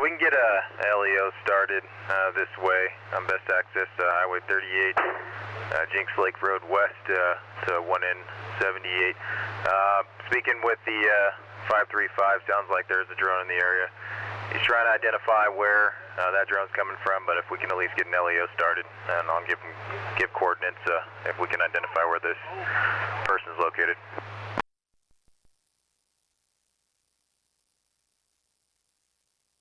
we can get a LEO started this way on best access Highway 38, Jinx Lake Road West to 1N78. Speaking with the 535, sounds like there's a drone in the area. He's trying to identify where that drone's coming from, but if we can at least get an LEO started, and I'll give coordinates if we can identify where this person's located.